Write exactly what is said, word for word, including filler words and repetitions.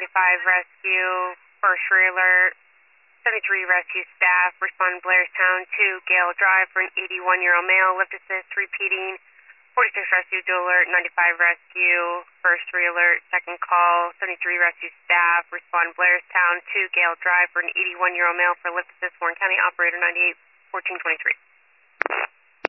ninety-five rescue, first alert, seventy-three rescue staff, respond Blairstown to Gale Drive for an eighty-one-year-old male, lift assist repeating, forty-six rescue, dual alert, ninety-five rescue, first alert, second call, seventy-three rescue staff, respond Blairstown to Gale Drive for an eighty-one-year-old male for lift assist, Warren County, operator ninety-eight fourteen twenty-three.